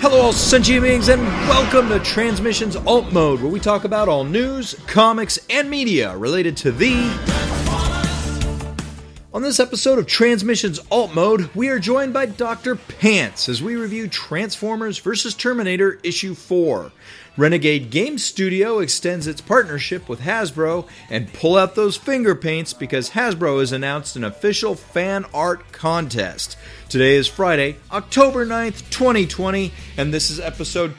Hello all sentient beings and welcome to Transmissions Alt Mode, where we talk about all news, comics, and media related to thee. On this episode of Transmissions Alt Mode, we are joined by Dr. Pants as we review Transformers vs. Terminator Issue 4. Renegade Games Studio extends its partnership with Hasbro, and pull out those finger paints because Hasbro has announced an official fan art contest. Today is Friday, October 9th, 2020, and this is episode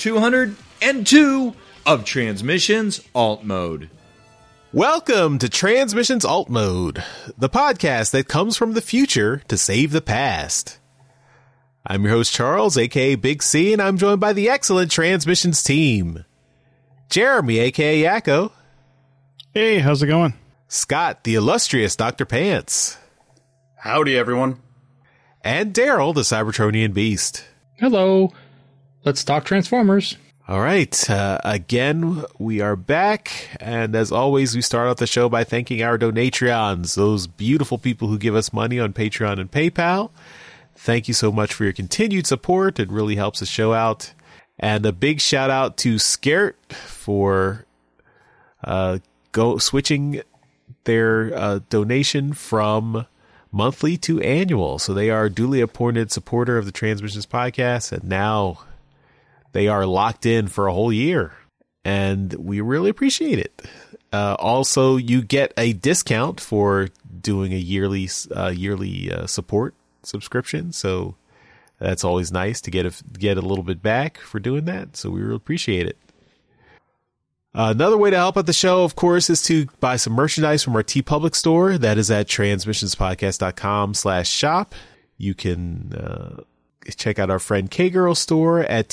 202 of Transmissions Alt Mode. Welcome to Transmissions Alt Mode, the podcast that comes from the future to save the past. I'm your host Charles, aka Big C, and I'm joined by the excellent Transmissions team. Jeremy, aka Yakko. Hey, how's it going? Scott, the illustrious Dr. Pants. Howdy, everyone. And Daryl, the Cybertronian Beast. Hello. Let's talk Transformers. All right. Again, we are back. And as always, we start off the show by thanking our Donatreons, those beautiful people who give us money on Patreon and PayPal. Thank you so much for your continued support. It really helps the show out. And a big shout out to Skert for switching their donation from monthly to annual. So they are a duly appointed supporter of the Transmissions podcast, and now they are locked in for a whole year, and we really appreciate it. Also, you get a discount for doing a yearly support subscription, so that's always nice to get a little bit back for doing that. So we really appreciate it. Another way to help out the show, of course, is to buy some merchandise from our TeePublic store. That is at transmissionspodcast.com/shop. You can check out our friend K-Girl store at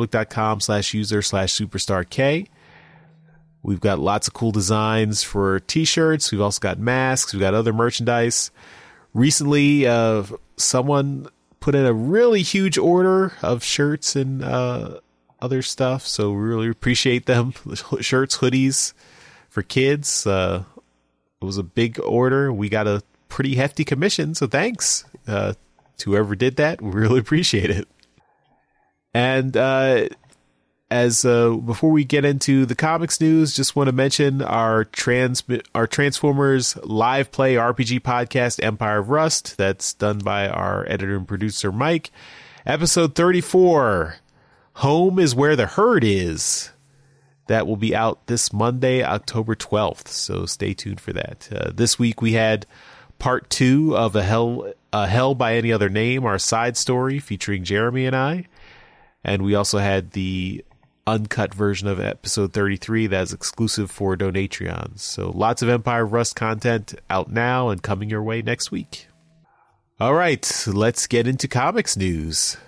tpublic.com/user/superstark. We've got lots of cool designs for t-shirts. We've also got masks. We've got other merchandise. Recently, someone put in a really huge order of shirts and other stuff, so we really appreciate them. Shirts, hoodies for kids. It was a big order. We got a pretty hefty commission, so thanks to whoever did that. We really appreciate it. And before we get into the comics news, just want to mention our Transformers live play RPG podcast, Empire of Rust. That's done by our editor and producer, Mike. Episode 34, Home is Where the Herd Is. That will be out this Monday, October 12th, so stay tuned for that. This week we had part 2 of Hell by Any Other Name, our side story featuring Jeremy and I. And we also had the uncut version of episode 33 that's exclusive for Donatreons. So lots of Empire of Rust content out now and coming your way next week. All right, let's get into comics news.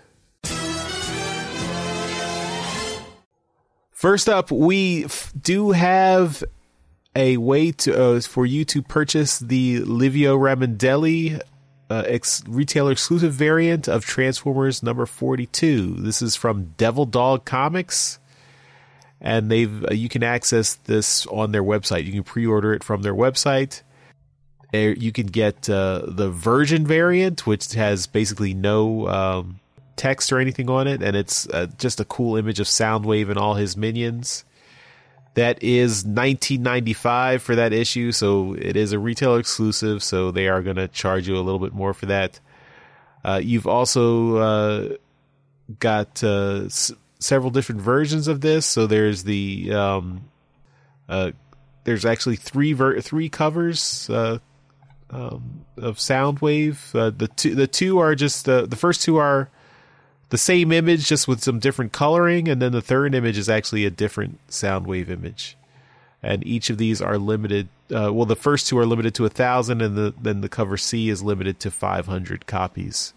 First up, we do have a way to for you to purchase the Livio Ramondelli retailer exclusive variant of Transformers number 42. This is from Devil Dog Comics, and you can access this on their website. You can pre-order it from their website. You can get the Virgin variant, which has basically no text or anything on it, and it's just a cool image of Soundwave and all his minions. That is $19.95 for that issue, so it is a retailer exclusive, so they are going to charge you a little bit more for that. You've also got several different versions of this. So there's there's actually three covers of Soundwave. The two are just the first two are the same image, just with some different coloring, and then the third image is actually a different Soundwave image. And each of these are limited. The first two are limited to 1,000, and then the cover C is limited to 500 copies.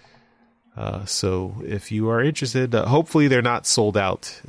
So if you are interested, hopefully they're not sold out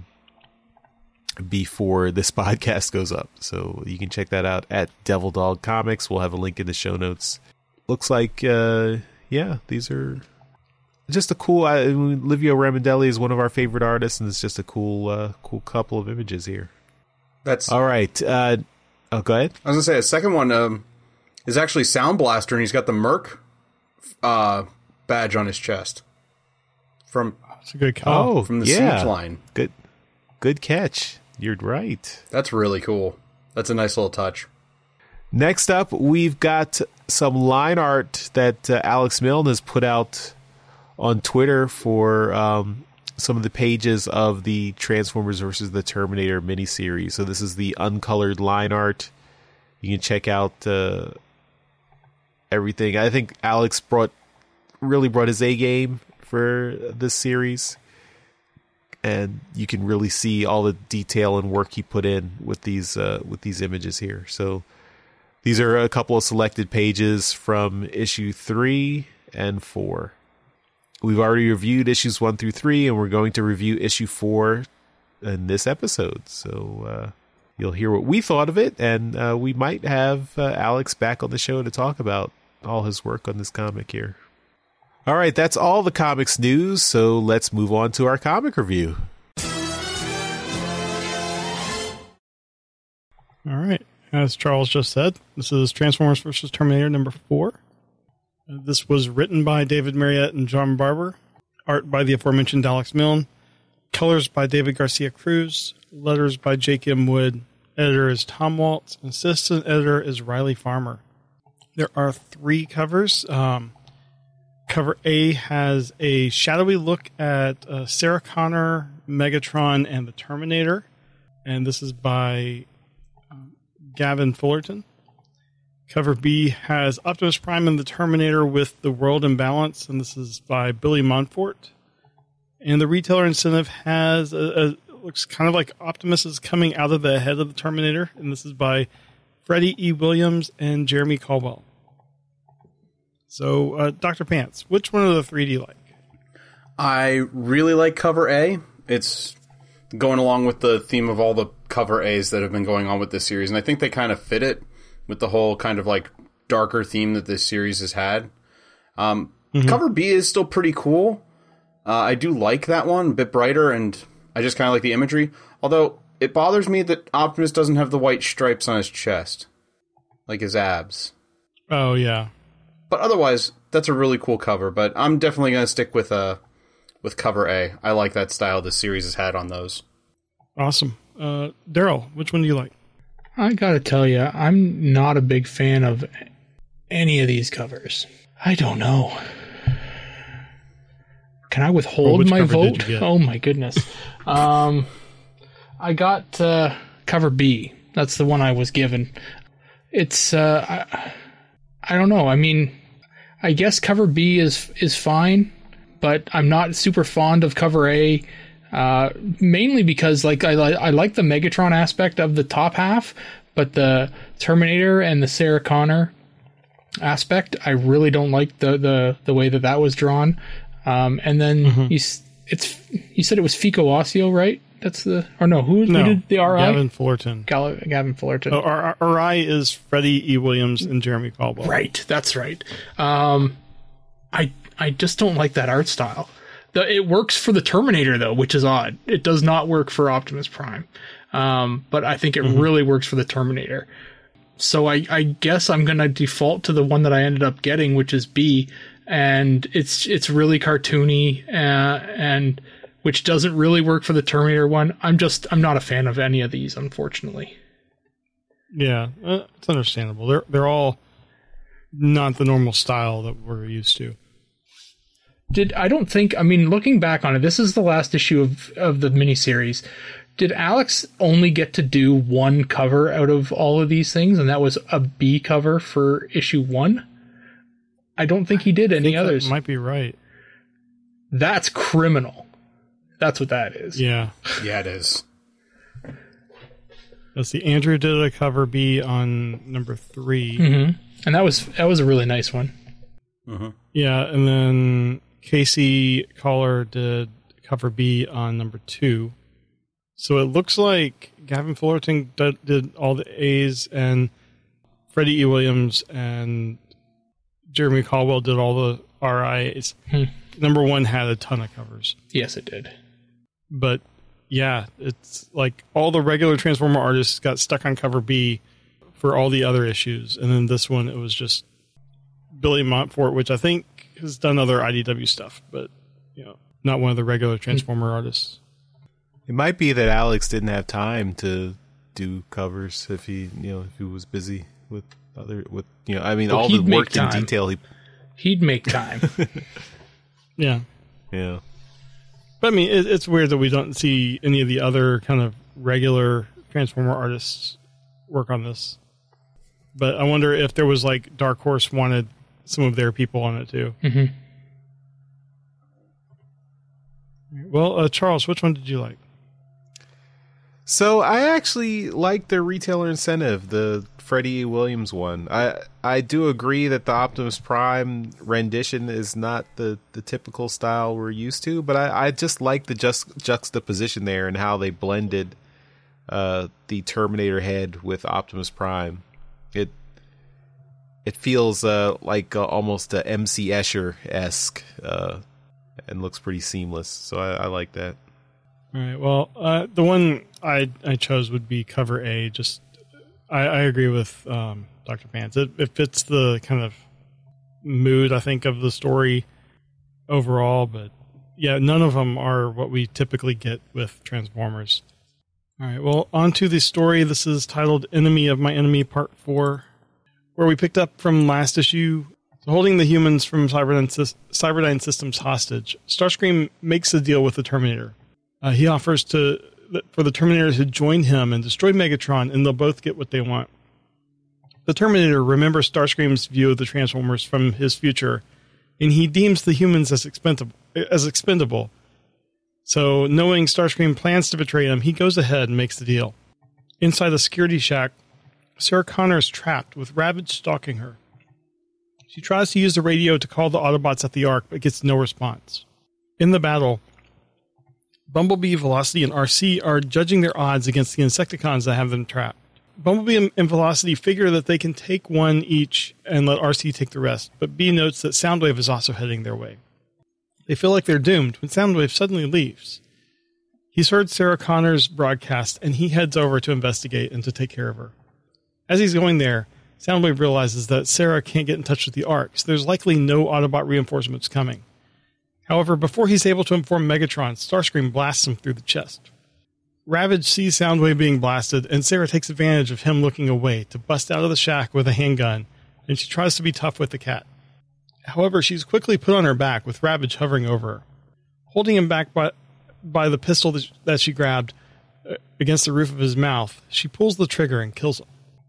before this podcast goes up. So you can check that out at Devil Dog Comics. We'll have a link in the show notes. Looks like, these are just a cool. Livio Ramondelli is one of our favorite artists, and it's just a cool couple of images here. That's all right. Go ahead. I was gonna say a second one is actually Sound Blaster, and he's got the Merc badge on his chest from That's a good call. Oh, from the yeah. Siege line. Good catch. You're right. That's really cool. That's a nice little touch. Next up, we've got some line art that Alex Milne has put out on Twitter for some of the pages of the Transformers vs. the Terminator miniseries. So this is the uncolored line art. You can check out everything. I think Alex really brought his A game for this series, and you can really see all the detail and work he put in with these images here. So these are a couple of selected pages from issue 3 and 4. We've already reviewed issues 1 through 3, and we're going to review issue 4 in this episode. So you'll hear what we thought of it, and we might have Alex back on the show to talk about all his work on this comic here. All right, that's all the comics news, so let's move on to our comic review. All right. As Charles just said, this is Transformers vs. Terminator number 4. This was written by David Mariette and John Barber. Art by the aforementioned Alex Milne. Colors by David Garcia Cruz. Letters by Jake M. Wood. Editor is Tom Waltz. Assistant editor is Riley Farmer. There are 3 covers. Cover A has a shadowy look at Sarah Connor, Megatron, and the Terminator. And this is by Gavin Fullerton. Cover B has Optimus Prime and the Terminator with the world in balance, and this is by Billy Montfort. And the retailer incentive has looks kind of like Optimus is coming out of the head of the Terminator, and this is by Freddie E. Williams and Jeremy Caldwell. So, Dr. Pants, which one of the 3 do you like? I really like cover A. It's going along with the theme of all the cover A's that have been going on with this series, and I think they kind of fit it with the whole kind of like darker theme that this series has had. Cover B is still pretty cool. I do like that one, a bit brighter, and I just kind of like the imagery. Although, it bothers me that Optimus doesn't have the white stripes on his chest, like his abs. Oh, yeah. But otherwise, that's a really cool cover, but I'm definitely going to stick with cover A. I like that style this series has had on those. Awesome. Daryl, which one do you like? I gotta tell you, I'm not a big fan of any of these covers. I don't know. Can I withhold my vote? Oh my goodness. I got cover B. That's the one I was given. It's I don't know. I mean, I guess cover B is fine, but I'm not super fond of cover A. Mainly because like I like the Megatron aspect of the top half, but the Terminator and the Sarah Connor aspect, I really don't like the way that was drawn. And then you said it was Fico Ossio, right? That's who did the RI? Gavin Fullerton. Gavin Fullerton. RI is Freddie E. Williams and Jeremy Caldwell. Right, that's right. I just don't like that art style. It works for the Terminator, though, which is odd. It does not work for Optimus Prime. But I think it really works for the Terminator. So I guess I'm going to default to the one that I ended up getting, which is B. And it's really cartoony, and which doesn't really work for the Terminator one. I'm not a fan of any of these, unfortunately. Yeah, it's understandable. They're all not the normal style that we're used to. Looking back on it, this is the last issue of the miniseries. Did Alex only get to do one cover out of all of these things, and that was a B cover for issue 1? I don't think he did any others. That might be right. That's criminal. That's what that is. Yeah. Yeah, it is. Let's see. Andrew did a cover B on number 3. Mm-hmm. And that was a really nice one. Mm-hmm. Yeah, and then Casey Collar did cover B on number 2. So it looks like Gavin Fullerton did all the A's, and Freddie E. Williams and Jeremy Caldwell did all the RIs. Number 1 had a ton of covers. Yes, it did. But yeah, it's like all the regular Transformer artists got stuck on cover B for all the other issues. And then this one, it was just Billy Montfort, which I think has done other IDW stuff. But, not one of the regular Transformer artists. It might be that Alex didn't have time to do covers if he was busy with all the work in detail. He'd make time. Yeah. Yeah. But I mean, it's weird that we don't see any of the other kind of regular Transformer artists work on this. But I wonder if there was like Dark Horse wanted some of their people on it too. Mm-hmm. Well, Charles, which one did you like? So I actually like the retailer incentive, the Freddie Williams one. I do agree that the Optimus Prime rendition is not the typical style we're used to, but I just like the juxtaposition there and how they blended the Terminator head with Optimus Prime. It feels like almost a MC Escher-esque and looks pretty seamless, so I like that. All right. Well, the one I chose would be cover A. Just I agree with Dr. Pants. It fits the kind of mood, I think, of the story overall. But yeah, none of them are what we typically get with Transformers. All right. Well, on to the story. This is titled "Enemy of My Enemy" Part 4, where we picked up from last issue. Holding the humans from Cyberdyne Systems hostage, Starscream makes a deal with the Terminator. He offers for the Terminator to join him and destroy Megatron, and they'll both get what they want. The Terminator remembers Starscream's view of the Transformers from his future, and he deems the humans as expendable. So, knowing Starscream plans to betray him, he goes ahead and makes the deal. Inside the security shack, Sarah Connor is trapped, with Ravage stalking her. She tries to use the radio to call the Autobots at the Ark, but gets no response. In the battle, Bumblebee, Velocity, and RC are judging their odds against the Insecticons that have them trapped. Bumblebee and Velocity figure that they can take one each and let RC take the rest, but B notes that Soundwave is also heading their way. They feel like they're doomed when Soundwave suddenly leaves. He's heard Sarah Connor's broadcast, and he heads over to investigate and to take care of her. As he's going there, Soundwave realizes that Sarah can't get in touch with the Ark, so there's likely no Autobot reinforcements coming. However, before he's able to inform Megatron, Starscream blasts him through the chest. Ravage sees Soundwave being blasted, and Sarah takes advantage of him looking away to bust out of the shack with a handgun, and she tries to be tough with the cat. However, she's quickly put on her back with Ravage hovering over her. Holding him back by the pistol that she grabbed against the roof of his mouth, she pulls the trigger and kills him.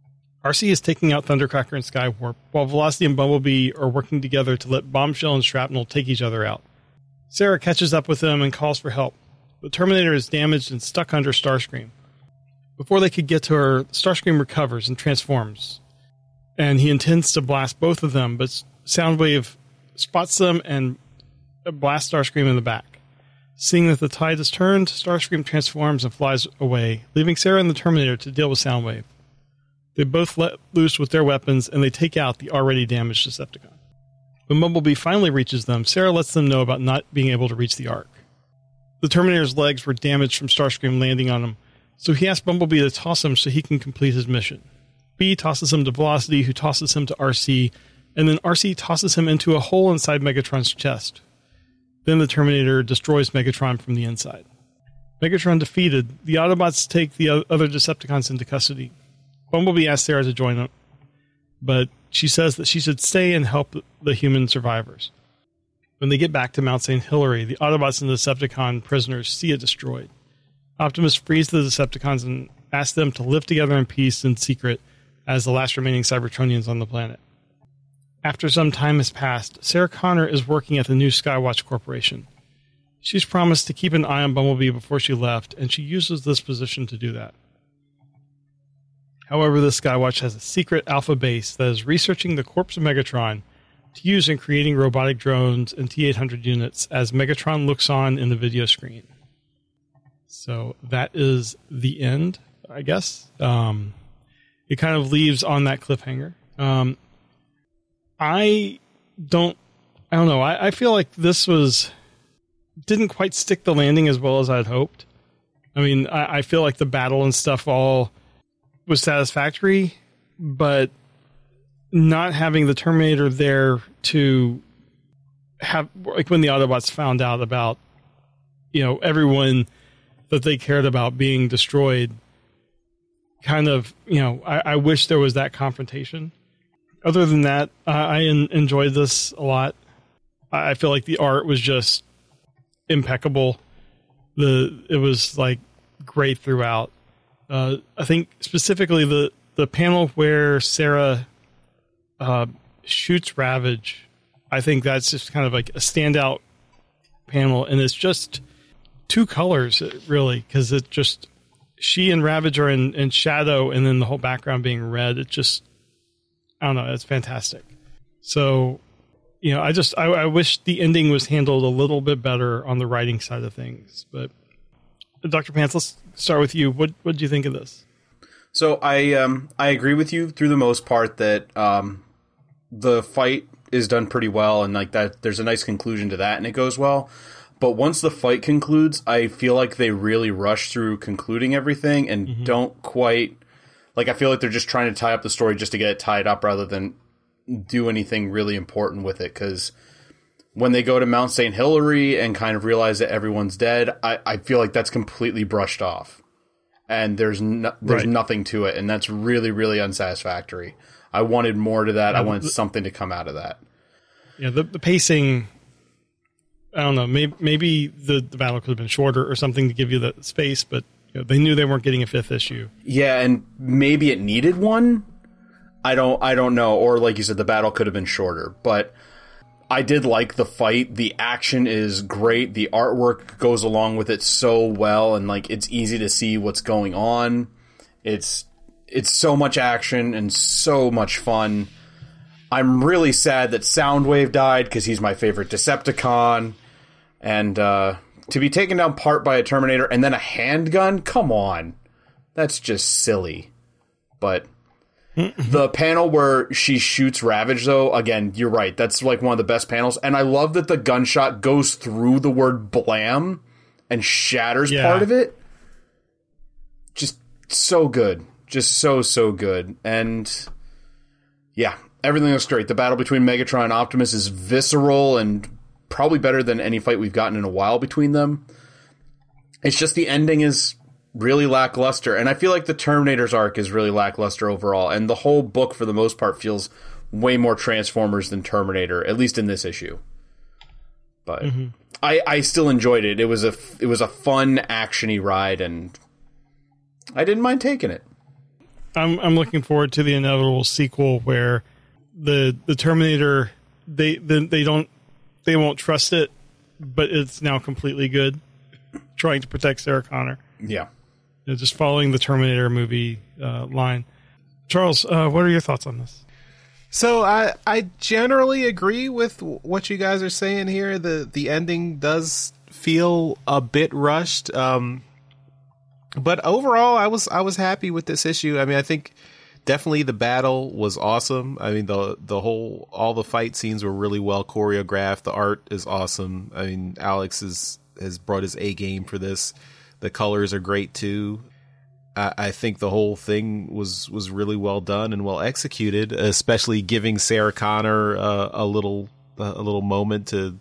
RC is taking out Thundercracker and Skywarp, while Velocity and Bumblebee are working together to let Bombshell and Shrapnel take each other out. Sarah catches up with them and calls for help. The Terminator is damaged and stuck under Starscream. Before they could get to her, Starscream recovers and transforms, and he intends to blast both of them, but Soundwave spots them and blasts Starscream in the back. Seeing that the tide has turned, Starscream transforms and flies away, leaving Sarah and the Terminator to deal with Soundwave. They both let loose with their weapons, and they take out the already damaged Decepticon. When Bumblebee finally reaches them, Sarah lets them know about not being able to reach the Ark. The Terminator's legs were damaged from Starscream landing on him, so he asks Bumblebee to toss him so he can complete his mission. B tosses him to Velocity, who tosses him to RC, and then RC tosses him into a hole inside Megatron's chest. Then the Terminator destroys Megatron from the inside. Megatron defeated, the Autobots take the other Decepticons into custody. Bumblebee asks Sarah to join them, but she says that she should stay and help the human survivors. When they get back to Mount St. Hilary, the Autobots and the Decepticon prisoners see it destroyed. Optimus frees the Decepticons and asks them to live together in peace and secret as the last remaining Cybertronians on the planet. After some time has passed, Sarah Connor is working at the new Skywatch Corporation. She's promised to keep an eye on Bumblebee before she left, and she uses this position to do that. However, the Skywatch has a secret alpha base that is researching the corpse of Megatron to use in creating robotic drones and T-800 units as Megatron looks on in the video screen. So that is the end, I guess. It kind of leaves on that cliffhanger. I don't know. I feel like this didn't quite stick the landing as well as I'd hoped. I mean, I feel like the battle and stuff all was satisfactory, but not having the Terminator there to have, like when the Autobots found out about everyone that they cared about being destroyed. Kind of, I wish there was that confrontation. Other than that, I enjoyed this a lot. I feel like the art was just impeccable. It was like great throughout. I think specifically the panel where Sarah shoots Ravage, I think that's just kind of like a standout panel, and it's just two colors really, because it just she and Ravage are in shadow, and then the whole background being red. It just, I don't know, it's fantastic. So, I wish the ending was handled a little bit better on the writing side of things. But Dr. Pants, let's start with you. What do you think of this? So I agree with you through the most part that the fight is done pretty well, and like that there's a nice conclusion to that, and it goes well. But once the fight concludes, I feel like they really rush through concluding everything and don't quite, like, I feel like they're just trying to tie up the story just to get it tied up rather than do anything really important with it. Because when they go to Mount St. Hilary and kind of realize that everyone's dead, I feel like that's completely brushed off. And there's nothing to it, and that's really, really unsatisfactory. I wanted more to that. I wanted something to come out of that. Yeah, the pacing, I don't know, maybe the battle could have been shorter or something to give you the space, but they knew they weren't getting a 5th issue. Yeah, and maybe it needed one. I don't know. Or like you said, the battle could have been shorter, but I did like the fight. The action is great. The artwork goes along with it so well, and like it's easy to see what's going on. It's so much action and so much fun. I'm really sad that Soundwave died because he's my favorite Decepticon. And to be taken down part by a Terminator and then a handgun? Come on. That's just silly. But the panel where she shoots Ravage, though, again, you're right. That's like one of the best panels. And I love that the gunshot goes through the word blam and shatters part of it. Just so good. Just so good. And yeah, everything looks great. The battle between Megatron and Optimus is visceral and probably better than any fight we've gotten in a while between them. It's just the ending is really lackluster, and I feel like the Terminator's arc is really lackluster overall, and the whole book for the most part feels way more Transformers than Terminator, at least in this issue. But I still enjoyed it. It was a fun action-y ride, and I didn't mind taking it. I'm looking forward to the inevitable sequel where the Terminator they won't trust it, but it's now completely good, trying to protect Sarah Connor. Yeah. Just following the Terminator movie line. Charles, what are your thoughts on this? So I generally agree with what you guys are saying here. The ending does feel a bit rushed, but overall I was happy with this issue. I mean, I think definitely the battle was awesome. I mean, all the fight scenes were really well choreographed. The art is awesome. I mean, Alex has brought his A game for this. The colors are great too. I think the whole thing was really well done and well executed, especially giving Sarah Connor a little moment to,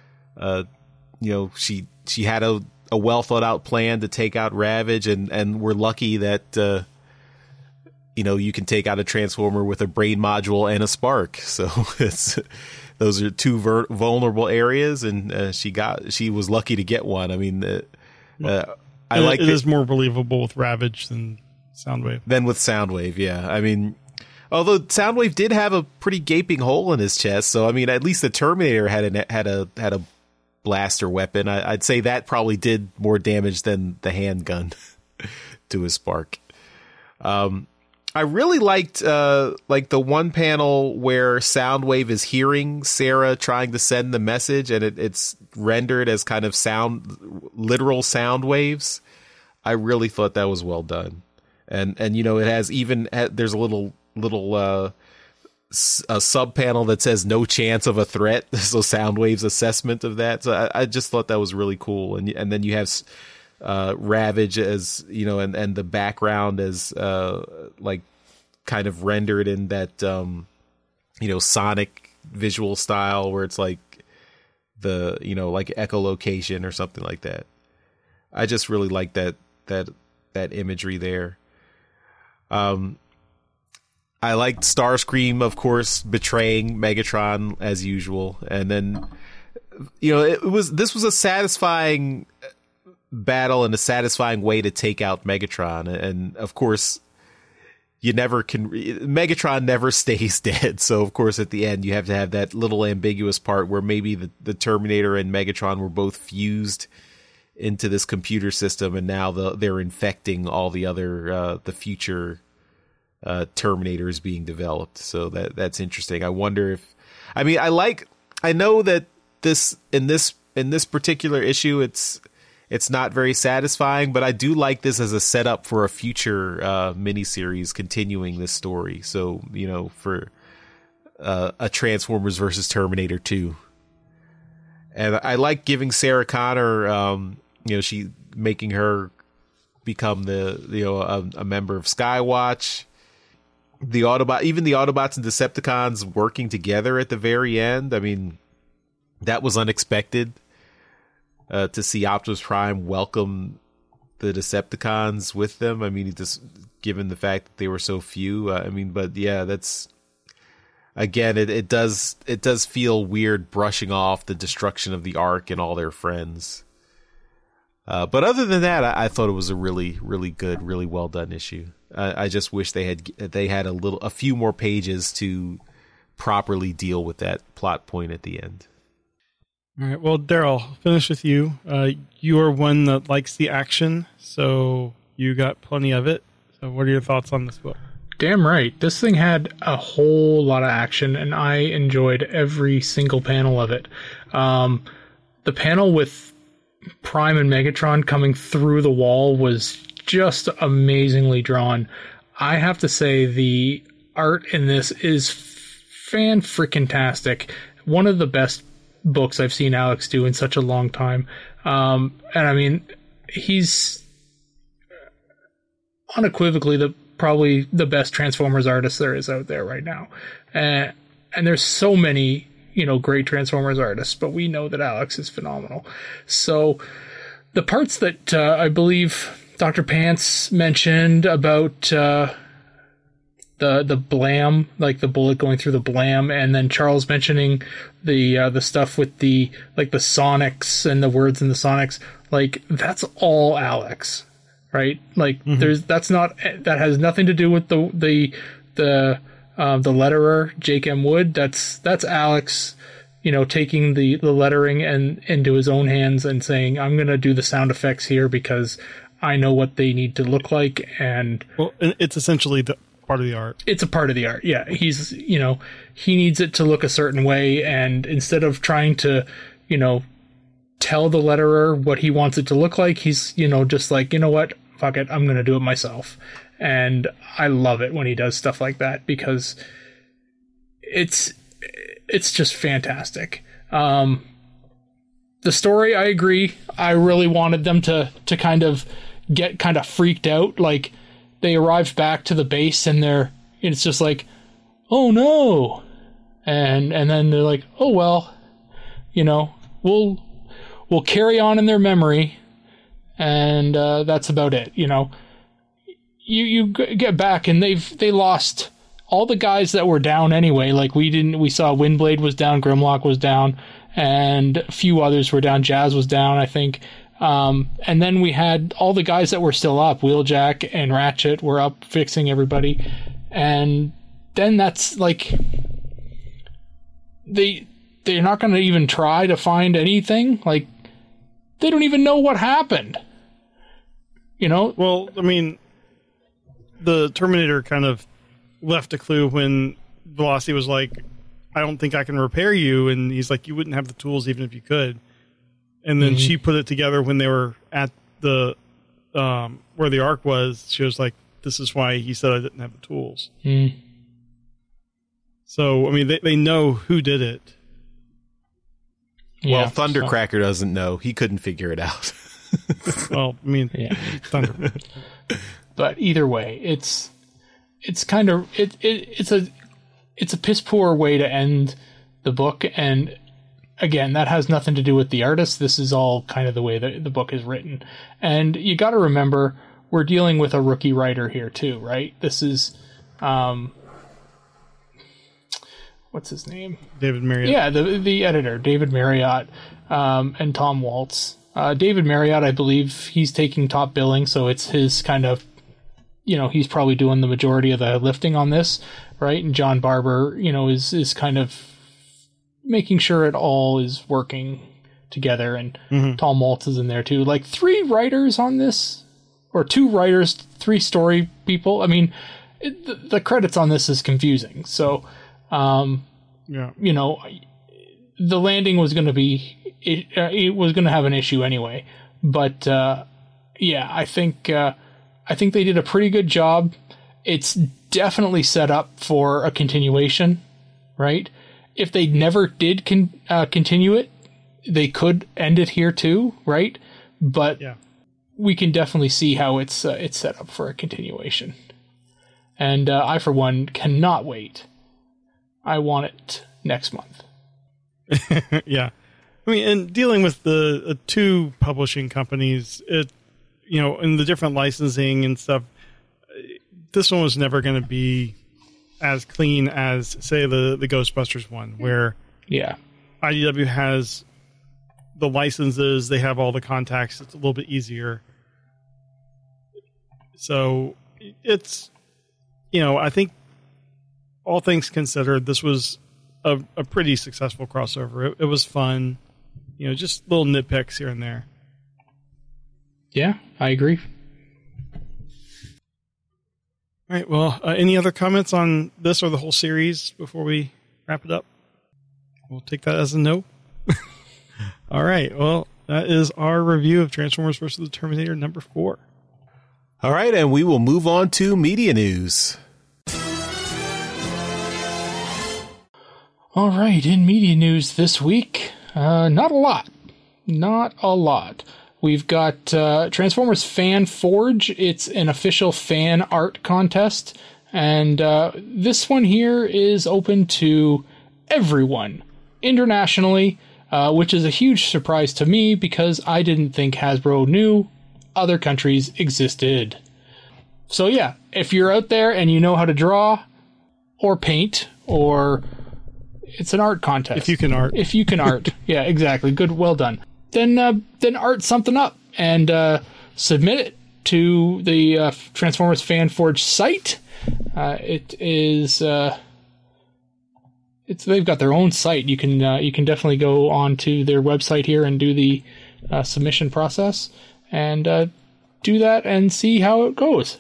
she had a well thought out plan to take out Ravage, and we're lucky that you can take out a Transformer with a brain module and a spark. So those are two vulnerable areas, and she was lucky to get one. I mean, it is more believable with Ravage than Soundwave. Yeah. I mean, although Soundwave did have a pretty gaping hole in his chest, so I mean, at least the Terminator had a blaster weapon. I'd say that probably did more damage than the handgun to his spark. I really liked like the one panel where Soundwave is hearing Sarah trying to send the message, and it's rendered as kind of literal sound waves. I really thought that was well done, and it has there's a little a sub panel that says no chance of a threat. So Soundwave's assessment of that. So I just thought that was really cool, and then you have Ravage as and the background as like kind of rendered in that Sonic visual style where it's like the like echolocation or something like that. I just really like that imagery there. I liked Starscream, of course, betraying Megatron as usual, and then this was a satisfying battle and a satisfying way to take out Megatron, and of course, Megatron never stays dead. So of course, at the end, you have to have that little ambiguous part where maybe the Terminator and Megatron were both fused into this computer system, and now they're infecting all the other the future Terminators being developed. So that's interesting. I wonder if I know that in this particular issue it's not very satisfying, but I do like this as a setup for a future miniseries continuing this story. So for a Transformers versus Terminator 2. And I like giving Sarah Connor she making her become a member of Skywatch. The Autobots and Decepticons working together at the very end. I mean, that was unexpected to see Optimus Prime welcome the Decepticons with them. I mean, just given the fact that they were so few. But yeah, that's again, it does feel weird brushing off the destruction of the Ark and all their friends. But other than that, I thought it was a really, really good, really well done issue. I just wish they had a few more pages to properly deal with that plot point at the end. All right. Well, Daryl, finish with you. You are one that likes the action, so you got plenty of it. So what are your thoughts on this book? Damn right. This thing had a whole lot of action, and I enjoyed every single panel of it. The panel with Prime and Megatron coming through the wall was just amazingly drawn. I have to say the art in this is fan-freaking-tastic. One of the best books I've seen Alex do in such a long time. And I mean, he's unequivocally probably the best Transformers artist there is out there right now. And there's so many, great Transformers artists, but we know that Alex is phenomenal. So the parts that I believe Dr. Pants mentioned about the blam, like the bullet going through the blam, and then Charles mentioning the stuff with the Sonics and the words in the Sonics, like that's all Alex, right? Like that has nothing to do with the letterer Jake M. Wood. That's Alex, taking the lettering and into his own hands and saying, I'm gonna do the sound effects here because I know what they need to look like. And well, it's essentially part of the art. It's a part of the art. Yeah. He's, he needs it to look a certain way. And instead of trying to, tell the letterer what he wants it to look like, he's, just like, what, fuck it, I'm going to do it myself. And I love it when he does stuff like that because it's just fantastic. The story, I agree. I really wanted them to kind of get kind of freaked out. Like they arrived back to the base and it's just like, oh no. And then they're like, oh, well, we'll carry on in their memory. And, that's about it. You get back and they lost all the guys that were down anyway. Like we saw Windblade was down, Grimlock was down, and a few others were down. Jazz was down, I think. And then we had all the guys that were still up. Wheeljack and Ratchet were up fixing everybody. And then that's like they're not going to even try to find anything. Like they don't even know what happened. Well, I mean, the Terminator kind of left a clue when Velocity was like, I don't think I can repair you. And he's like, you wouldn't have the tools even if you could. And then she put it together when they were at the where the Ark was. She was like, this is why he said I didn't have the tools. So, I mean, they know who did it. Well, Thundercracker doesn't know. He couldn't figure it out. Well, I mean, Thunder. But either way, it's kind of it's a piss poor way to end the book, and again, that has nothing to do with the artist. This is all kind of the way the book is written. And you got to remember, we're dealing with a rookie writer here too, right? This is, what's his name? David Marriott. Yeah, the editor, David Marriott, and Tom Waltz. David Marriott, I believe he's taking top billing, so it's his kind of, he's probably doing the majority of the lifting on this, right? And John Barber, is kind of making sure it all is working together, and Tom Waltz is in there too. Like 3 writers on this, or 2 writers, 3 story people. I mean, the credits on this is confusing. So, the landing was going to be, it was going to have an issue anyway. But I think they did a pretty good job. It's definitely set up for a continuation, right? If they never did continue it, they could end it here too, right? But we can definitely see how it's set up for a continuation. And I, for one, cannot wait. I want it next month. Yeah. I mean, and dealing with the 2 publishing companies, and the different licensing and stuff, this one was never going to be as clean as, say, the Ghostbusters one, where IDW has the licenses, they have all the contacts, it's a little bit easier. So it's, I think all things considered, this was a pretty successful crossover. It was fun, just little nitpicks here and there. Yeah, I agree. All right, well, any other comments on this or the whole series before we wrap it up? We'll take that as a no. All right, well, that is our review of Transformers vs. the Terminator number 4. All right, and we will move on to media news. All right, in media news this week, not a lot. Not a lot. We've got Transformers Fan Forge. It's an official fan art contest. And this one here is open to everyone internationally, which is a huge surprise to me because I didn't think Hasbro knew other countries existed. So yeah, if you're out there and you know how to draw or paint, or it's an art contest. If you can art. If you can art. Yeah, exactly. Good. Well done. Then art something up and submit it to the Transformers Fan Forge site. It is they've got their own site. You can definitely go onto their website here and do the submission process and do that and see how it goes.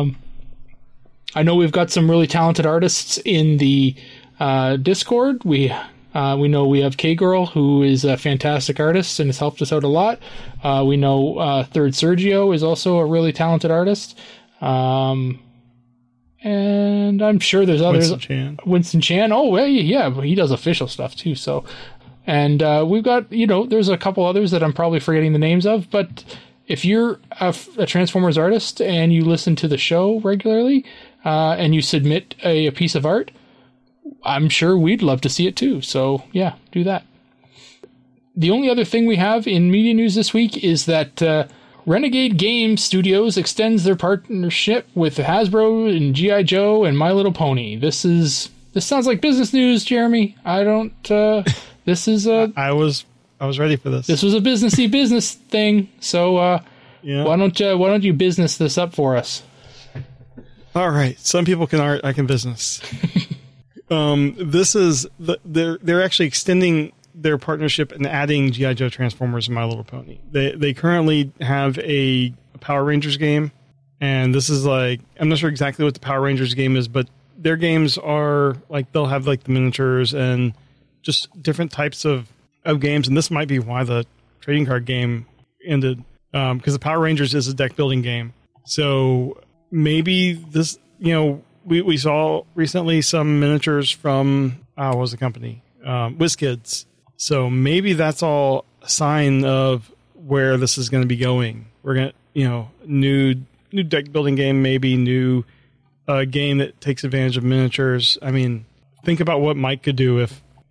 I know we've got some really talented artists in the Discord. We know we have K-Girl, who is a fantastic artist and has helped us out a lot. We know Third Sergio is also a really talented artist. And I'm sure there's others. Winston Chan. Oh, yeah, he does official stuff too. So, and we've got, there's a couple others that I'm probably forgetting the names of. But if you're a Transformers artist and you listen to the show regularly and you submit a piece of art, I'm sure we'd love to see it too. So yeah, do that. The only other thing we have in media news this week is that Renegade Game Studios extends their partnership with Hasbro and G.I. Joe and My Little Pony. This sounds like business news, Jeremy. I don't. This is a. I was ready for this. This was a businessy business thing. So why don't you business this up for us? All right. Some people can art. I can business. This is they're actually extending their partnership and adding G.I. Joe Transformers and My Little Pony. They currently have a Power Rangers game, and this is like, I'm not sure exactly what the Power Rangers game is, but their games are like, they'll have like the miniatures and just different types of games, and this might be why the trading card game ended, because the Power Rangers is a deck building game. So maybe this, we saw recently some miniatures from what was the company? WizKids. So maybe that's all a sign of where this is going to be going. We're going to, new deck building game, maybe new game that takes advantage of miniatures. I mean, think about what Mike could do if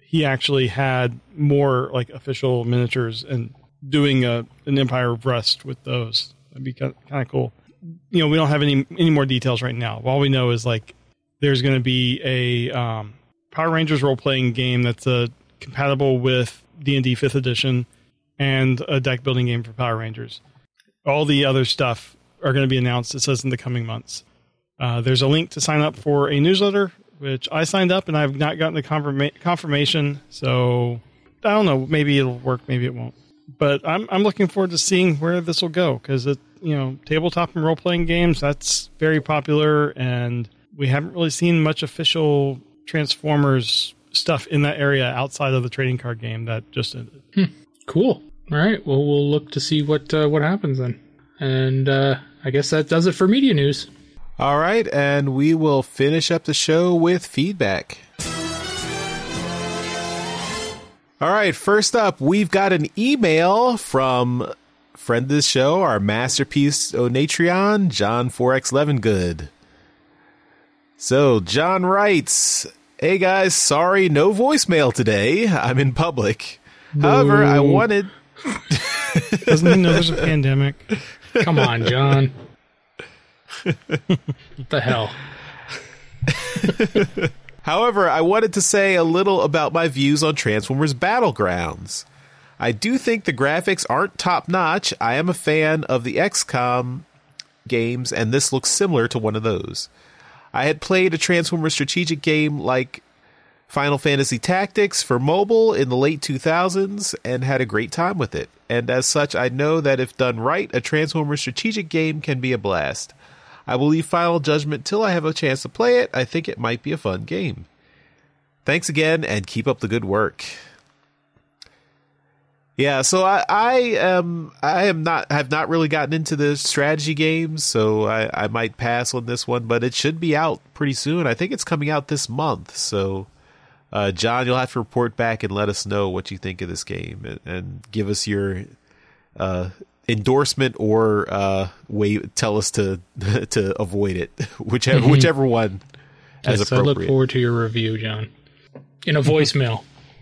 he actually had more like official miniatures and doing an Empire of Rust with those. That'd be kind of cool. We don't have any more details right now. All we know is like there's going to be a Power Rangers role-playing game that's compatible with D&D 5th edition and a deck building game for Power Rangers. All the other stuff are going to be announced, it says, in the coming months. There's a link to sign up for a newsletter, which I signed up and I've not gotten the confirmation. So I don't know. Maybe it'll work. Maybe it won't. But I'm looking forward to seeing where this will go, because tabletop and role-playing games, that's very popular, and we haven't really seen much official Transformers stuff in that area outside of the trading card game that just ended. Cool. All right. Well, we'll look to see what happens then. And I guess that does it for media news. All right, and we will finish up the show with feedback. All right, first up, we've got an email from friend of the show, our masterpiece Onatreon, John 4X Levengood. So, John writes, "Hey guys, sorry, no voicemail today. I'm in public. However, I wanted..." Doesn't he know there's a pandemic? Come on, John. What the hell? However, I wanted to say a little about my views on Transformers Battlegrounds. I do think the graphics aren't top-notch. I am a fan of the XCOM games, and this looks similar to one of those. I had played a Transformers strategic game like Final Fantasy Tactics for mobile in the late 2000s and had a great time with it. And as such, I know that if done right, a Transformers strategic game can be a blast. I will leave final judgment till I have a chance to play it. I think it might be a fun game. Thanks again, and keep up the good work. Yeah, so I have not really gotten into the strategy games, so I might pass on this one, but it should be out pretty soon. I think it's coming out this month, so John, you'll have to report back and let us know what you think of this game, and give us your endorsement or tell us to avoid it, whichever one as appropriate. I look forward to your review, John, in a voicemail.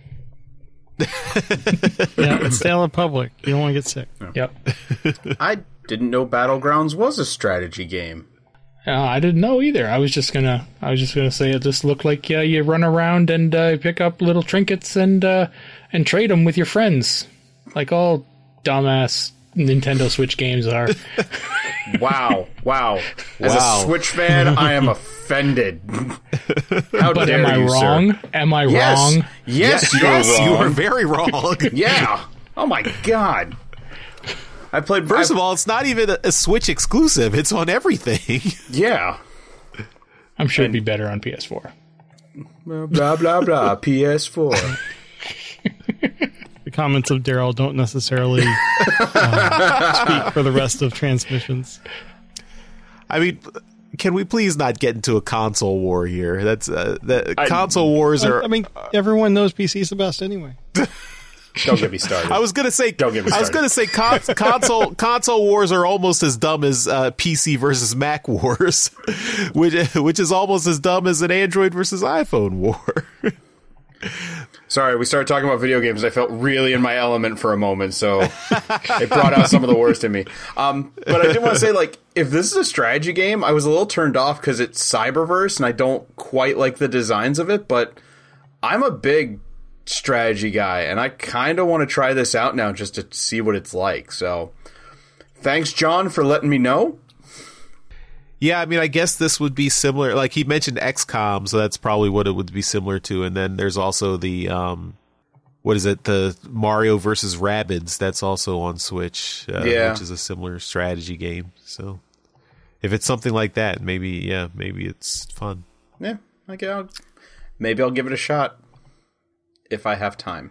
Yeah, stay out of public. You don't want to get sick. Yep. I didn't know Battlegrounds was a strategy game. I didn't know either. I was just gonna say it just looked like you run around and pick up little trinkets and trade them with your friends, like all dumbass Nintendo Switch games are. Wow. As a Switch fan, I am offended. How but dare am I you, wrong? Sir? Am I wrong? Yes, you're wrong. You are very wrong. Yeah. Oh my God. I played. First of all, it's not even a Switch exclusive. It's on everything. Yeah. I'm sure it'd be better on PS4. Blah blah blah. PS4. The comments of Daryl don't necessarily speak for the rest of transmissions. I mean, can we please not get into a console war here? Console wars are. I mean, everyone knows PC's the best anyway. Don't get me started. I was gonna say. Don't get me started. I was gonna say console wars are almost as dumb as PC versus Mac wars, which is almost as dumb as an Android versus iPhone war. Sorry, we started talking about video games. I felt really in my element for a moment, so it brought out some of the worst in me. But I did want to say, like, if this is a strategy game, I was a little turned off because it's Cyberverse, and I don't quite like the designs of it, but I'm a big strategy guy, and I kind of want to try this out now just to see what it's like. So thanks, John, for letting me know. Yeah, I mean, I guess this would be similar. Like, he mentioned XCOM, so that's probably what it would be similar to. And then there's also the, the Mario versus Rabbids. That's also on Switch, which is a similar strategy game. So if it's something like that, maybe it's fun. Yeah, maybe I'll give it a shot if I have time.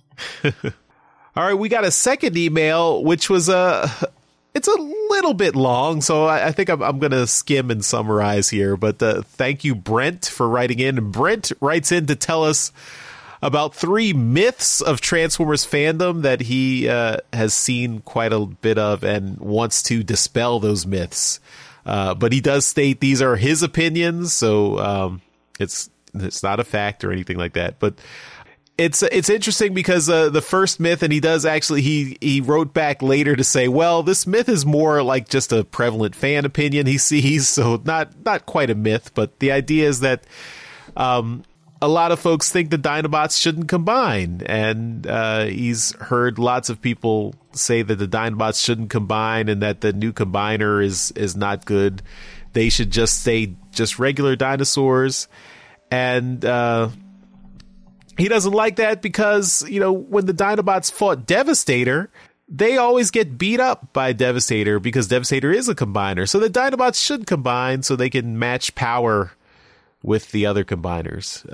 All right, we got a second email, which was it's a little bit long, so I think I'm going to skim and summarize here. But thank you, Brent, for writing in. And Brent writes in to tell us about 3 myths of Transformers fandom that he has seen quite a bit of and wants to dispel those myths. But he does state these are his opinions, so it's not a fact or anything like that. But It's interesting because the first myth, and he does actually he wrote back later to say, well, this myth is more like just a prevalent fan opinion he sees, so not quite a myth, but the idea is that a lot of folks think the Dinobots shouldn't combine, and he's heard lots of people say that the Dinobots shouldn't combine and that the new combiner is not good. They should just stay just regular dinosaurs, and he doesn't like that because, you know, when the Dinobots fought Devastator, they always get beat up by Devastator because Devastator is a combiner. So the Dinobots should combine so they can match power with the other combiners.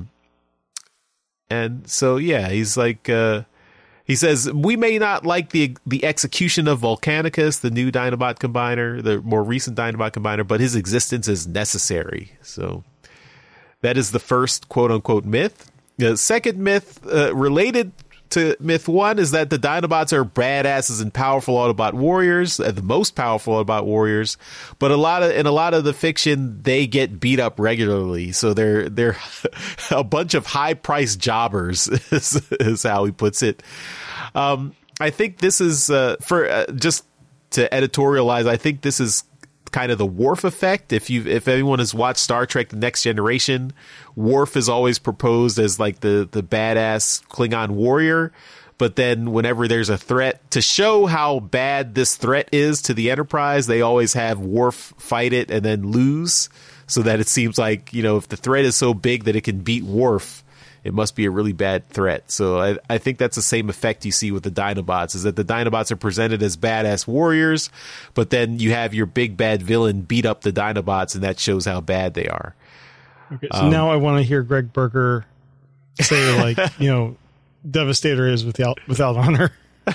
And so, yeah, he's like, he says, we may not like the execution of Volcanicus, the new Dinobot combiner, the more recent Dinobot combiner, but his existence is necessary. So that is the first quote unquote myth. The second myth related to myth 1 is that the Dinobots are badasses and powerful Autobot warriors, the most powerful Autobot warriors. But in a lot of the fiction, they get beat up regularly, so they're a bunch of high-priced jobbers, is how he puts it. I think this is just to editorialize. I think this is kind of the Worf effect. If anyone has watched Star Trek: The Next Generation, Worf is always proposed as like the badass Klingon warrior, but then whenever there's a threat, to show how bad this threat is to the Enterprise, they always have Worf fight it and then lose, so that it seems like, you know, if the threat is so big that it can beat Worf, it must be a really bad threat. So I think that's the same effect you see with the Dinobots, is that the Dinobots are presented as badass warriors, but then you have your big bad villain beat up the Dinobots, and that shows how bad they are. Okay, so now I want to hear Greg Berger say, like, you know, Devastator is without honor.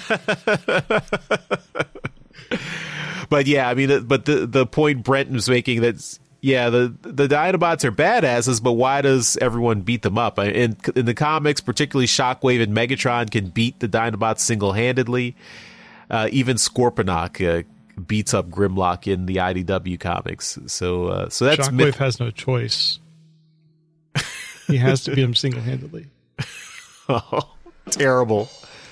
But yeah, I mean, but the point Brent was making, that's, yeah, the Dinobots are badasses, but why does everyone beat them up? In the comics, particularly Shockwave and Megatron can beat the Dinobots single-handedly. Even Scorponok beats up Grimlock in the IDW comics. So that's Shockwave has no choice. He has to beat him single-handedly. Oh, terrible.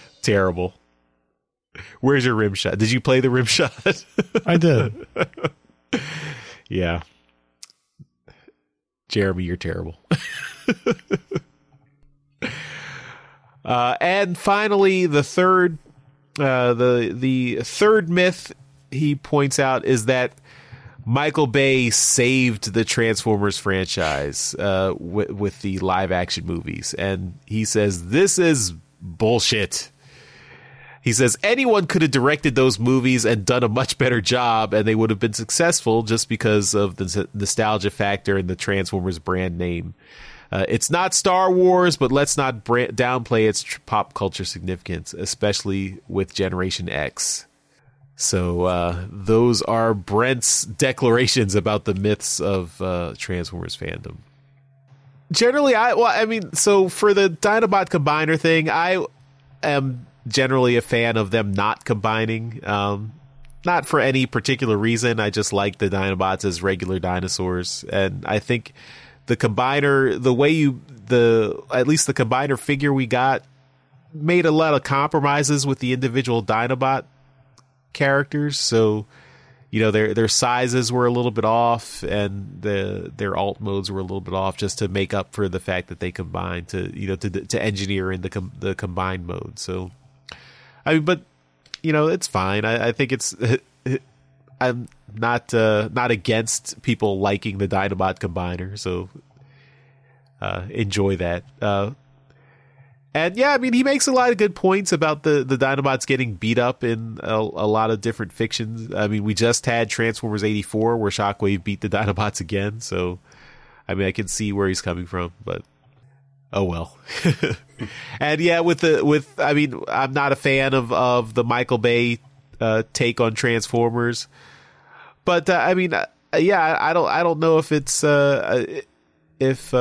Where's your rim shot? Did you play the rim shot? I did. Yeah. Jeremy, you're terrible. And finally, the third myth he points out is that Michael Bay saved the Transformers franchise with the live action movies, and he says this is bullshit. He says anyone could have directed those movies and done a much better job, and they would have been successful just because of the nostalgia factor and the Transformers brand name. It's not Star Wars, but let's not downplay its pop culture significance, especially with Generation X. So those are Brent's declarations about the myths of Transformers fandom. Generally, so for the Dinobot combiner thing, I am generally a fan of them not combining, not for any particular reason. I just like the Dinobots as regular dinosaurs, and I think the combiner, at least the combiner figure we got, made a lot of compromises with the individual Dinobot characters. So, you know, their sizes were a little bit off, and their alt modes were a little bit off, just to make up for the fact that they combined to engineer in the combined mode. So, I mean, but you know, it's fine. I think it's. I'm not against people liking the Dinobot combiner, so enjoy that. And yeah, I mean, he makes a lot of good points about the Dinobots getting beat up in a lot of different fictions. I mean, we just had Transformers 84 where Shockwave beat the Dinobots again, so I mean, I can see where he's coming from, but oh well. And yeah, I mean, I'm not a fan of the Michael Bay take on Transformers, but I mean, yeah, I don't know if it's if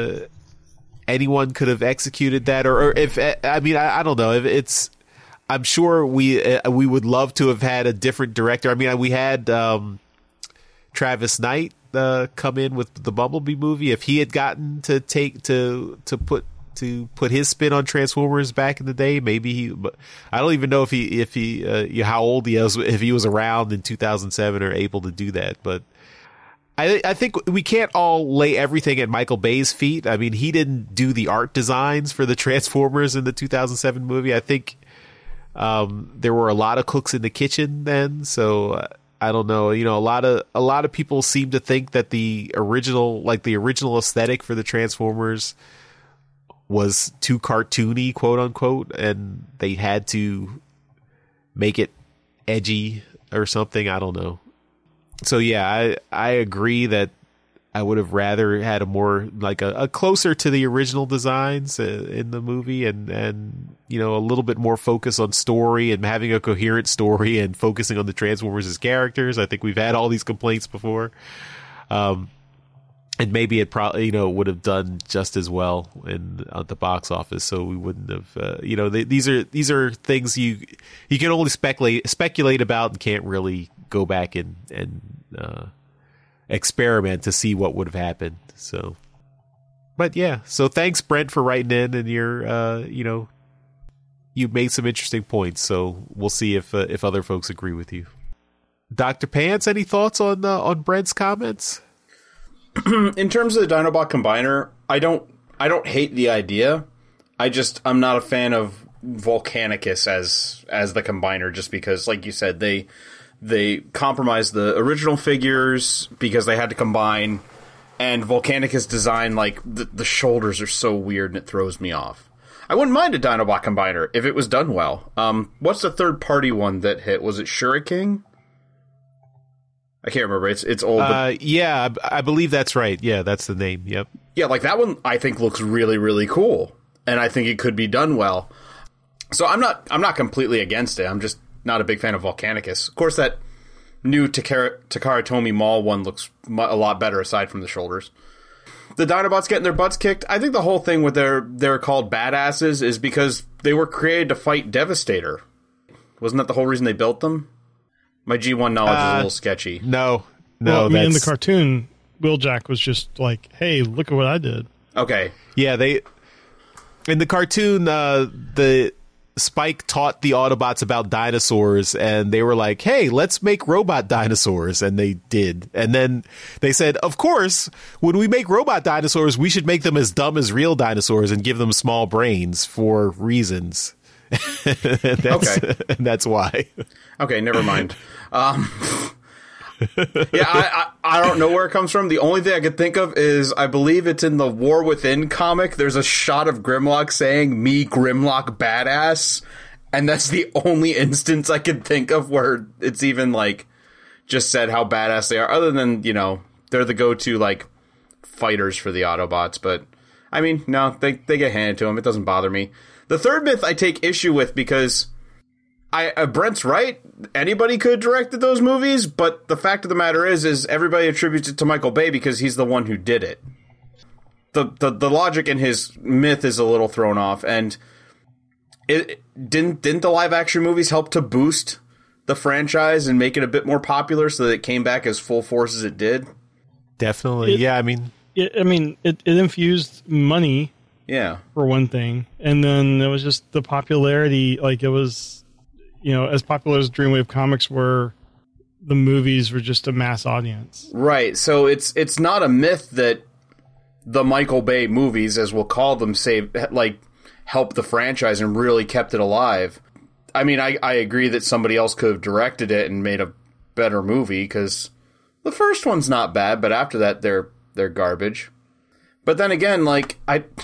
anyone could have executed that, or if I mean, I don't know if it's. I'm sure we would love to have had a different director. I mean, we had Travis Knight come in with the Bumblebee movie. If he had gotten to to put his spin on Transformers back in the day. Maybe but I don't even know if he how old he is, if he was around in 2007 or able to do that. But I think we can't all lay everything at Michael Bay's feet. I mean, he didn't do the art designs for the Transformers in the 2007 movie. I think there were a lot of cooks in the kitchen then, so I don't know. You know, a lot of people seem to think that the original aesthetic for the Transformers was too cartoony, quote unquote, and they had to make it edgy or something. I don't know. So yeah, I agree that I would have rather had a more like a closer to the original designs in the movie, and you know, a little bit more focus on story and having a coherent story and focusing on the Transformers as characters. I think we've had all these complaints before, and maybe it probably, you know, would have done just as well at the box office. So we wouldn't have, you know, these are things you can only speculate about and can't really go back and experiment to see what would have happened. So, but yeah, so thanks, Brent, for writing in, and you made some interesting points. So we'll see if other folks agree with you. Dr. Pants, any thoughts on Brent's comments? In terms of the Dinobot Combiner, I don't hate the idea. I'm not a fan of Volcanicus as the Combiner, just because, like you said, they compromised the original figures because they had to combine, and Volcanicus design, like, the shoulders are so weird and it throws me off. I wouldn't mind a Dinobot Combiner if it was done well. What's the third-party one that hit? Was it Shuriken? I can't remember. It's old. Yeah, I believe that's right. Yeah, that's the name. Yep. Yeah, like that one I think looks really, really cool, and I think it could be done well. So I'm not completely against it. I'm just not a big fan of Volcanicus. Of course, that new Takara Tomy Mall one looks a lot better aside from the shoulders. The Dinobots getting their butts kicked, I think the whole thing with they're called badasses is because they were created to fight Devastator. Wasn't that the whole reason they built them? My G1 knowledge is a little sketchy. No. Well, I mean, in the cartoon, Wheeljack was just like, hey, look at what I did. Okay. Yeah, in the cartoon, the Spike taught the Autobots about dinosaurs, and they were like, hey, let's make robot dinosaurs, and they did. And then they said, of course, when we make robot dinosaurs, we should make them as dumb as real dinosaurs and give them small brains for reasons. That's why. Okay, never mind. Yeah, I don't know where it comes from. The only thing I could think of is, I believe it's in the War Within comic. There's a shot of Grimlock saying, "Me, Grimlock, badass," and that's the only instance I could think of where it's even like just said how badass they are. Other than, you know, they're the go-to like fighters for the Autobots. But I mean, no, they get handed to them. It doesn't bother me. The third myth I take issue with because Brent's right. Anybody could have directed those movies, but the fact of the matter is everybody attributes it to Michael Bay because he's the one who did it. The logic in his myth is a little thrown off, and it didn't the live action movies help to boost the franchise and make it a bit more popular so that it came back as full force as it did? Definitely. It infused money. Yeah. For one thing. And then it was just the popularity, like it was, you know, as popular as Dreamwave Comics were, the movies were just a mass audience. Right. So it's not a myth that the Michael Bay movies, as we'll call them, helped the franchise and really kept it alive. I mean, I agree that somebody else could have directed it and made a better movie, because the first one's not bad, but after that they're garbage. But then again, like,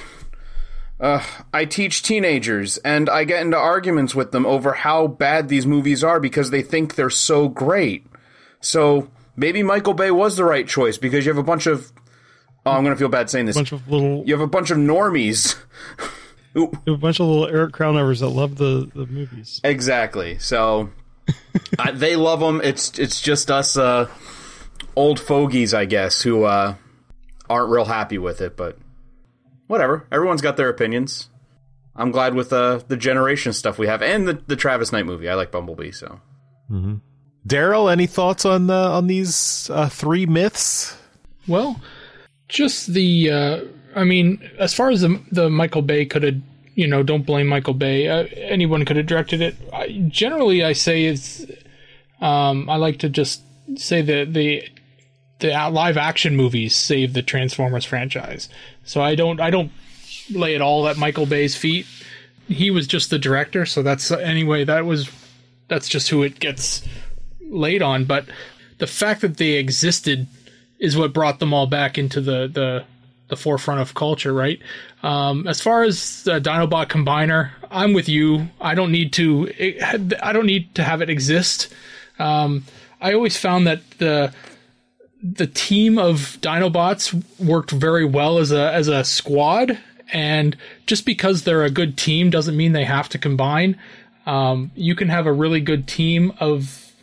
I teach teenagers, and I get into arguments with them over how bad these movies are because they think they're so great. So maybe Michael Bay was the right choice, because you have a bunch of... Oh, I'm going to feel bad saying this. You have a bunch of normies. You have a bunch of little Eric Crownovers that love the movies. Exactly. So they love them. It's just us old fogies, I guess, who aren't real happy with it, but... Whatever. Everyone's got their opinions. I'm glad with the Generation stuff we have, and the Travis Knight movie. I like Bumblebee, so. Mm-hmm. Daryl, any thoughts on these three myths? Well, Just the, as far as the Michael Bay could have, don't blame Michael Bay. Anyone could have directed it. Generally, I say it's, I like to just say that the live action movies save the Transformers franchise. So I don't lay it all at Michael Bay's feet. He was just the director, so that's just who it gets laid on. But the fact that they existed is what brought them all back into the forefront of culture, right? As far as the Dinobot Combiner, I'm with you. I don't need to have it exist. I always found that the team of Dinobots worked very well as a squad, and just because they're a good team doesn't mean they have to combine. You can have a really good team of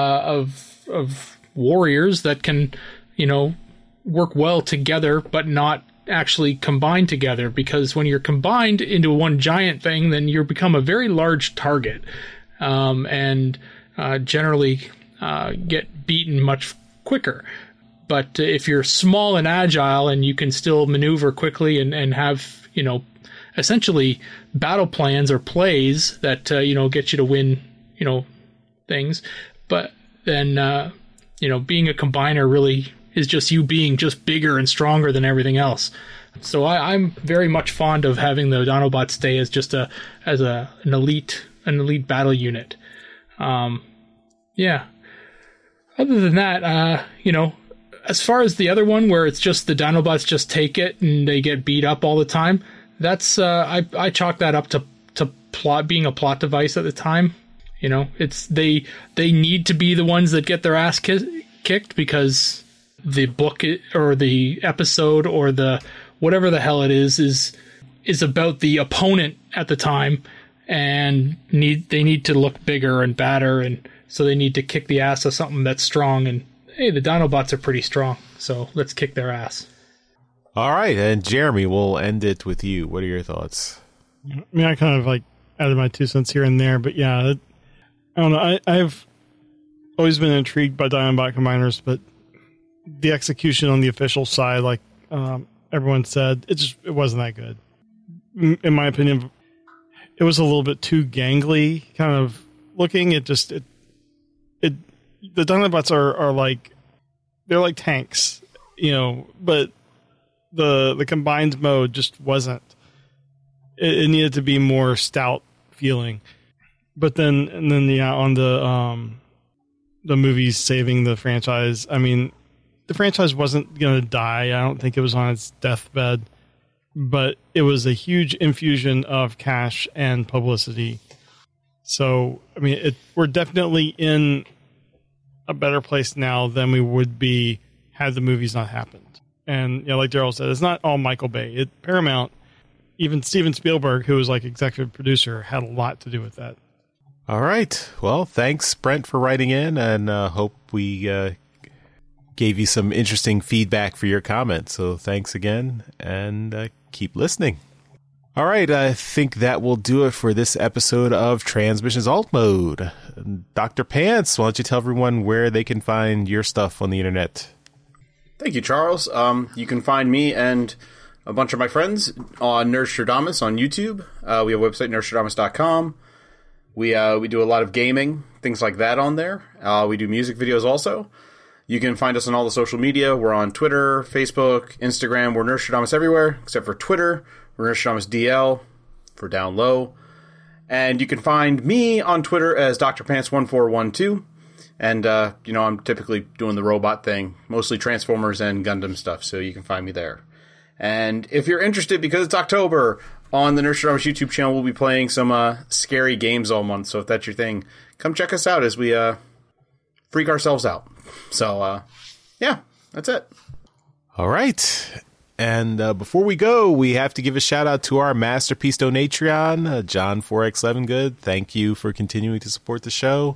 warriors that can, work well together, but not actually combine together, because when you're combined into one giant thing, then you become a very large target, and generally get beaten much quicker. But if you're small and agile and you can still maneuver quickly and have, essentially battle plans or plays that, get you to win, things. But then, being a combiner really is just you being just bigger and stronger than everything else. So I'm very much fond of having the Dinobots stay as just an elite battle unit. Yeah. Other than that, as far as the other one where it's just the Dinobots just take it and they get beat up all the time, that's I chalk that up to plot being a plot device at the time. It's they need to be the ones that get their ass kicked because the book or the episode or the whatever the hell it is about the opponent at the time, and they need to look bigger and badder, and so they need to kick the ass of something that's strong. And hey, the Dinobots are pretty strong, so let's kick their ass. All right, and Jeremy, we'll end it with you. What are your thoughts? I kind of added my 2 cents here and there, but yeah, I don't know. I've always been intrigued by Dinobot Combiners, but the execution on the official side, like everyone said, it wasn't that good. In my opinion, it was a little bit too gangly kind of looking. The Dinobots are like, they're like tanks, but the combined mode just wasn't. It needed to be more stout feeling. But then on the movies saving the franchise, the franchise wasn't going to die. I don't think it was on its deathbed, but it was a huge infusion of cash and publicity. So, we're definitely in a better place now than we would be had the movies not happened. And, like Daryl said, it's not all Michael Bay. Paramount, even Steven Spielberg, who was executive producer, had a lot to do with that. All right. Well, thanks, Brent, for writing in, and hope we gave you some interesting feedback for your comments. So thanks again, and keep listening. All right, I think that will do it for this episode of Transmissions Alt Mode. Dr. Pants, why don't you tell everyone where they can find your stuff on the internet? Thank you, Charles. You can find me and a bunch of my friends on Nerdstradamus on YouTube. We have a website, nerdstradamus.com. We do a lot of gaming, things like that on there. We do music videos also. You can find us on all the social media. We're on Twitter, Facebook, Instagram. We're Nerdstradamus everywhere, except for Twitter. We're Nerdstradamus DL for down low. And you can find me on Twitter as Dr. Pants1412. And, I'm typically doing the robot thing, mostly Transformers and Gundam stuff, so you can find me there. And if you're interested, because it's October, on the Nerdstradamus YouTube channel, we'll be playing some scary games all month. So if that's your thing, come check us out as we freak ourselves out. So, yeah, that's it. All right. And before we go, we have to give a shout out to our Masterpiece Donatreon, John 4X11 Good. Thank you for continuing to support the show.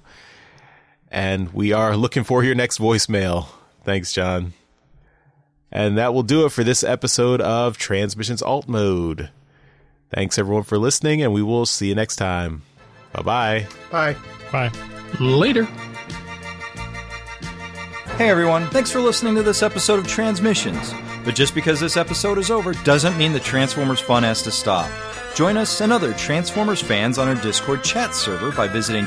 And we are looking for your next voicemail. Thanks, John. And that will do it for this episode of Transmissions Alt Mode. Thanks, everyone, for listening, and we will see you next time. Bye-bye. Bye. Bye. Later. Hey, everyone. Thanks for listening to this episode of Transmissions. But just because this episode is over doesn't mean the Transformers fun has to stop. Join us and other Transformers fans on our Discord chat server by visiting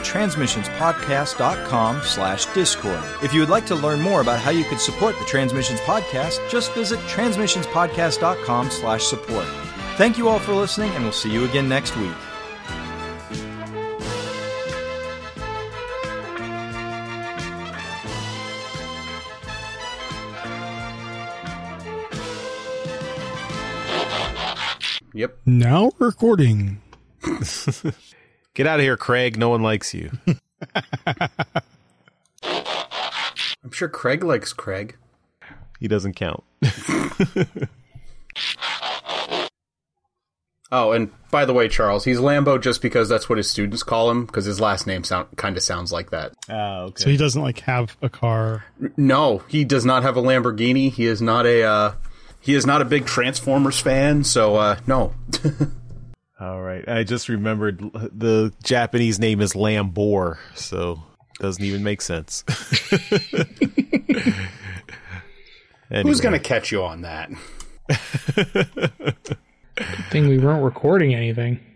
transmissionspodcast.com/discord. If you would like to learn more about how you could support the Transmissions Podcast, just visit transmissionspodcast.com/support. Thank you all for listening, and we'll see you again next week. Yep. Now recording. Get out of here, Craig. No one likes you. I'm sure Craig likes Craig. He doesn't count. Oh, and by the way, Charles, he's Lambo just because that's what his students call him, because his last name kind of sounds like that. Oh, okay. So he doesn't like have a car. No, he does not have a Lamborghini. He is not a big Transformers fan, so no. All right. I just remembered the Japanese name is Lambor, so it doesn't even make sense. Anyway. Who's going to catch you on that? Good thing we weren't recording anything.